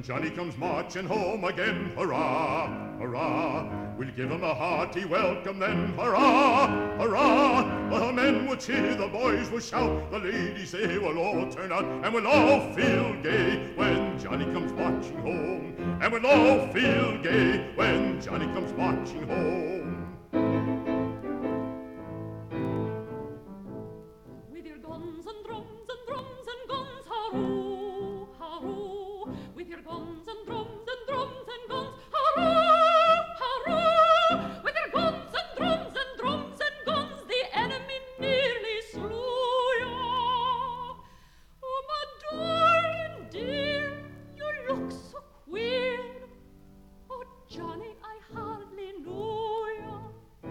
Johnny comes marching home again. Hurrah, hurrah, we'll give him a hearty welcome then. Hurrah, hurrah, the men will cheer, the boys will shout, the ladies they will all turn out, and we'll all feel gay when Johnny comes marching home. And we'll all feel gay when Johnny comes marching home. With your guns and drums and drums and guns, hurroo, hurroo. With your guns and drums and guns, hurroo, hurroo. With your guns and drums and guns, the enemy nearly slew ya. Oh, my darling dear, you look so queer. Oh, Johnny, I hardly knew ya.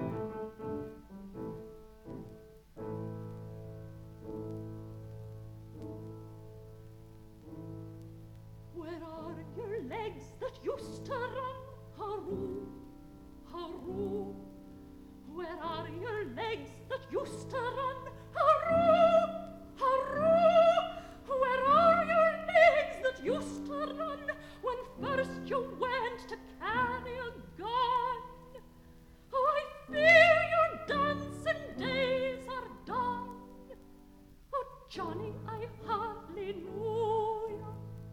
Where are your legs that used to run? Hurroo, hurroo. Where are your legs that used to run? Hurroo, hurroo. Where are your legs that used to run when first you went to carry a gun? I fear your dancing days are done. Oh, Johnny, I hardly knew ya.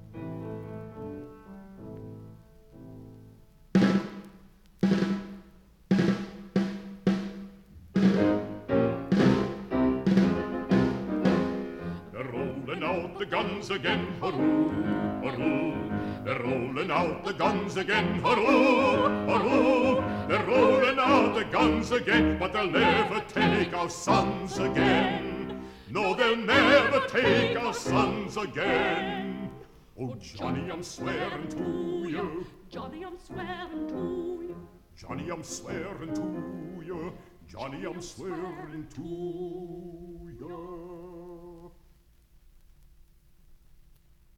They're rolling out the guns again, hurroo, hurroo. They're rolling out the guns again, hurroo, hurroo. They're rolling out the guns again, but they'll never take our sons again. No, they'll never take our sons again. Oh, Johnny, I'm swearing to you. Johnny, I'm swearing to you. Johnny, I'm swearing to you. Johnny, I'm swearing to